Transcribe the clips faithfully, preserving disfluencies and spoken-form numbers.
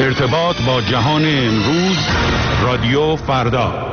ارتباط با جهان امروز، رادیو فردا.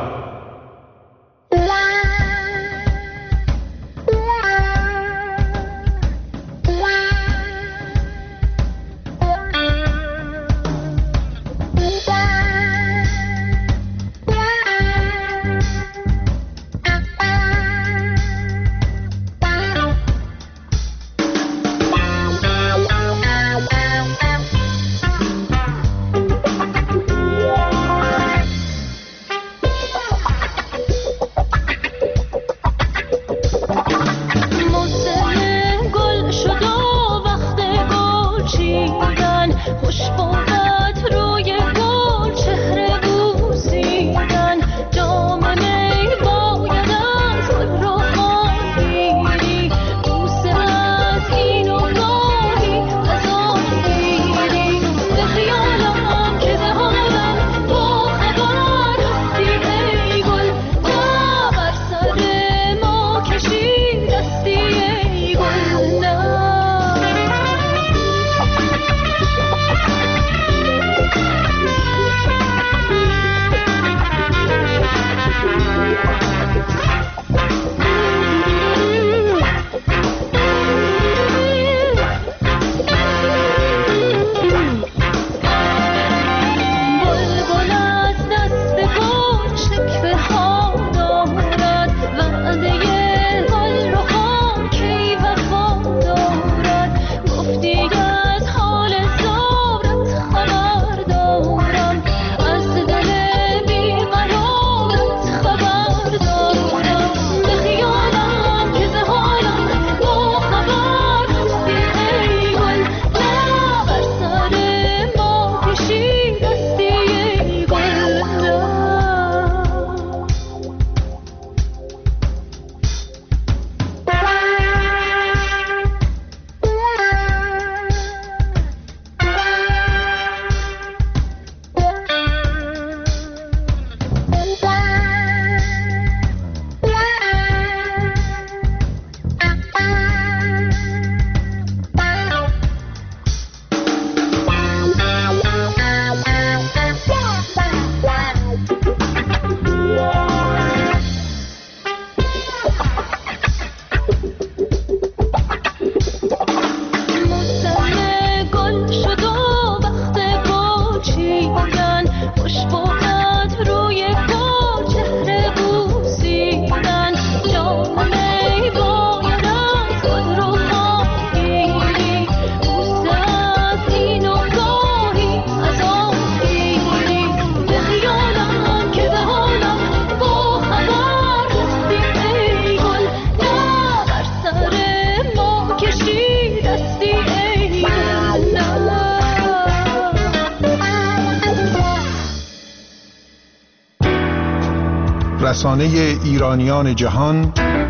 رسانه ایرانیان جهان،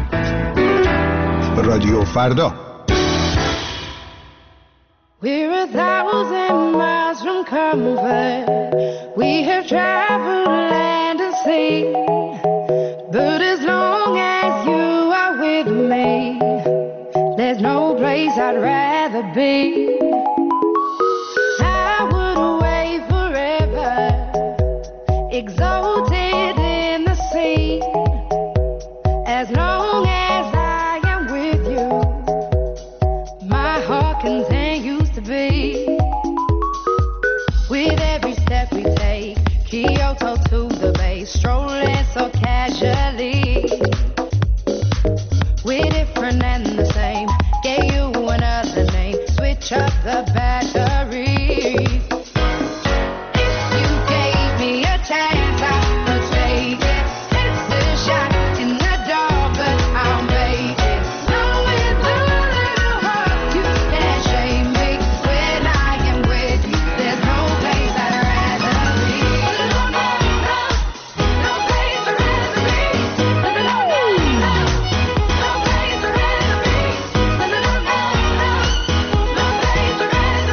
رادیو فردا. We're a thousand miles from comfort. We have traveled land and sea. But as long as you are with me, there's no place I'd rather be. I would away forever, exalted in the sea. As long as I am with you, my heart continues to beat. With every step we take, Kyoto to the bay, strolling so casually. We're different and the same, gave you another name, switch up the batteries. You gave me a chance, I would take it. It's a shot in the dark, but I'll make it. Know with a little heart, you can't shame me. When I am with you, there's no place I'd rather be. No place I'd rather be. No place I'd rather be. No place I'd rather be.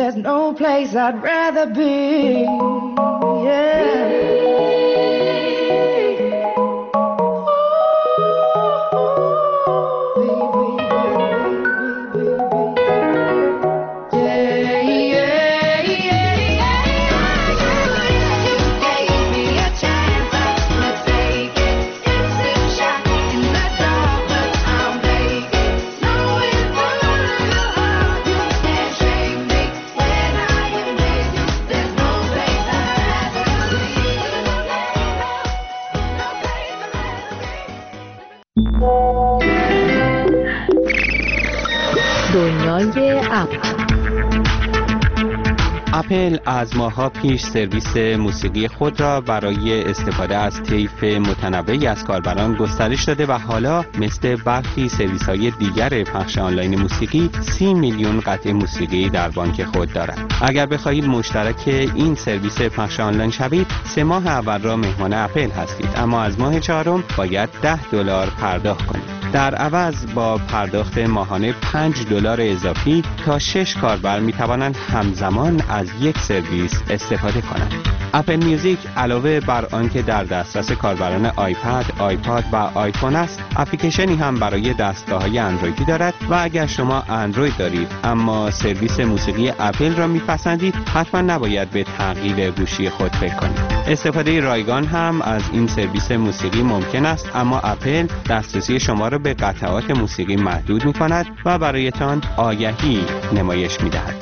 there's no place I'd rather be. Yeah. دنیای اپل. اپل از ماه‌ها پیش سرویس موسیقی خود را برای استفاده از طیف متنوعی از کاربران گسترش داده و حالا مثل برخی سرویس‌های دیگر پخش آنلاین موسیقی سی میلیون قطعه موسیقی در بانک خود دارد. اگر بخواهید مشترک این سرویس پخش آنلاین شوید، سه ماه اول را مهمان اپل هستید، اما از ماه چهارم باید ده دلار پرداخت کنید. در عوض با پرداخت ماهانه پنج دلار اضافی تا شش کاربر می توانند همزمان از یک سرویس استفاده کنند. اپل میوزیک علاوه بر آنکه در دسترس کاربران آیپد، آیپاد و آیفون است، اپلیکیشنی هم برای دستگاه‌های اندرویدی دارد و اگر شما اندروید دارید اما سرویس موسیقی اپل را میپسندید، حتما نباید به تغییر گوشی خود فکر کنید. استفاده رایگان هم از این سرویس موسیقی ممکن است، اما اپل دسترسی شما را به قطعات موسیقی محدود می‌کند و برایتان آگهی نمایش می‌دهد.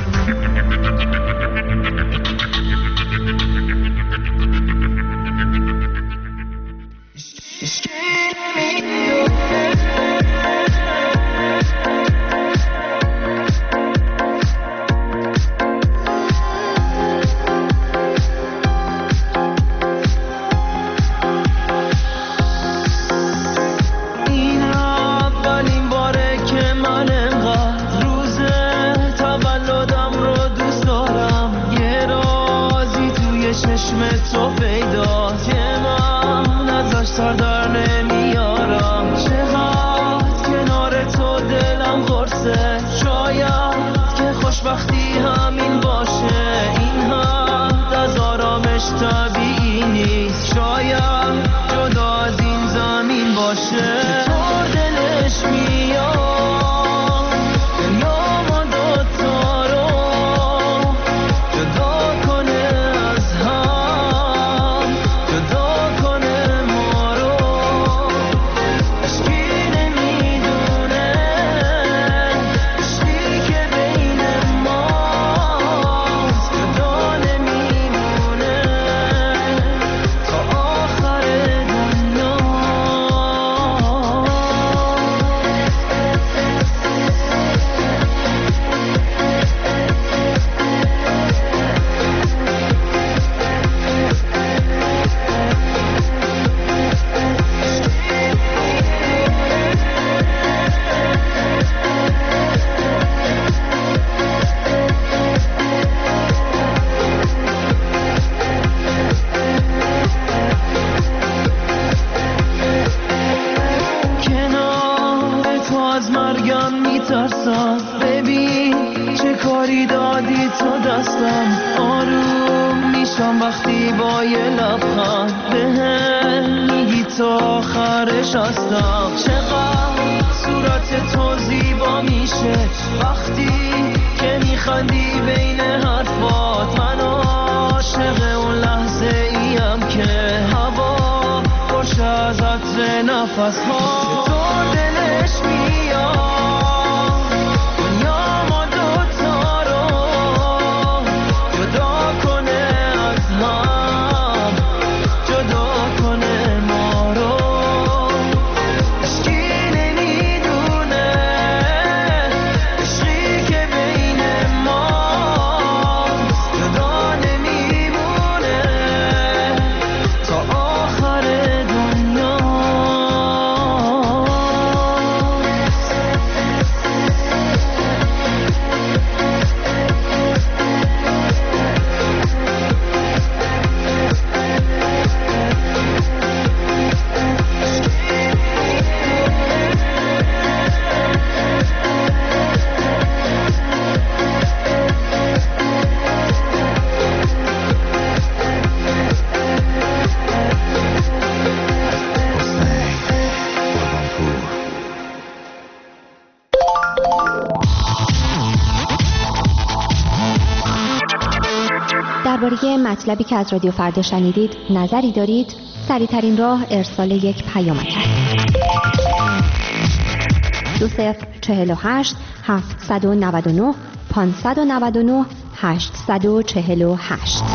درباره مطلبی که از رادیو فردا شنیدید نظری دارید؟ سریع‌ترین راه ارسال یک پیامک است. دو صفر چهل و هشت هفتصد و نود و نه پانصد و نود و نه هشتصد و چهل و هشت.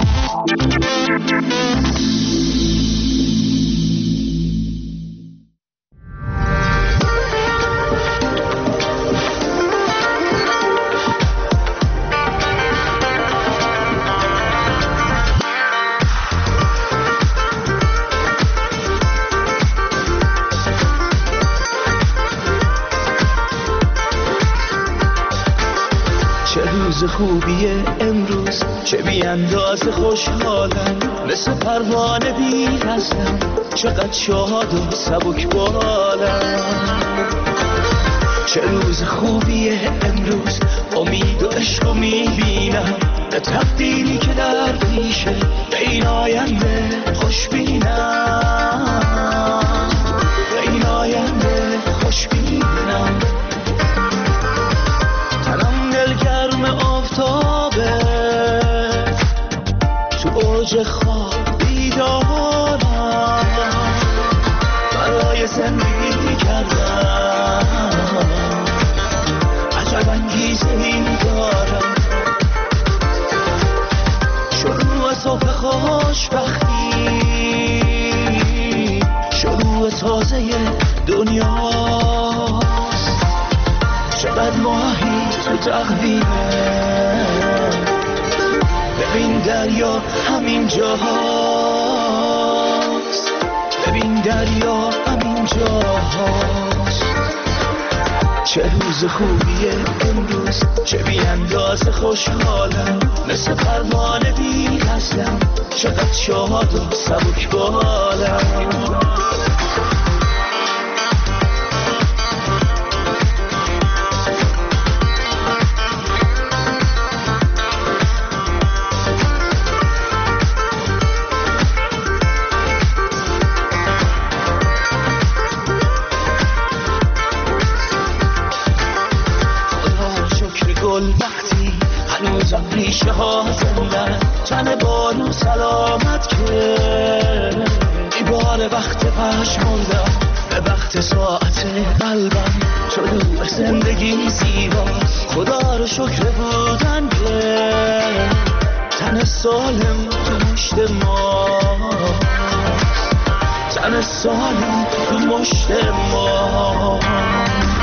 روز خوبیه امروز، چه بی اندازه خوشحالم، مثل پروانه بی رسم، چقدر شاد و سبک بالم. چه روز خوبیه امروز، امید و عشق میبینم، به تقدیری که در پیشه، به این آینده خوش بینم، به این آینده خوش بینم. آفتابه تو اوج خواب بیدارم، برای زندگی کردم عجب انگیزه ای دارم. شروع صبح خوشبختی، شروع تازه دنیاست، چقدر ماهی تو تقدیره، ببین دریا همین جاست، ببین دریا همین جاست. چه روز خوبیه امروز، چه بی اندازه خوشحالم، مثل پروانه بی رسم، چقدر شاد و سبک بالم. وقتی هنوزم ریشه ها زندن، تن بارو سلامت که ایبار وقت پشموندم، به وقت ساعت قلبم طلوع زندگی زیباست. خدا رو شکر بودن که تن سالم تو مشت ماست، تن سالم تو مشت ماست.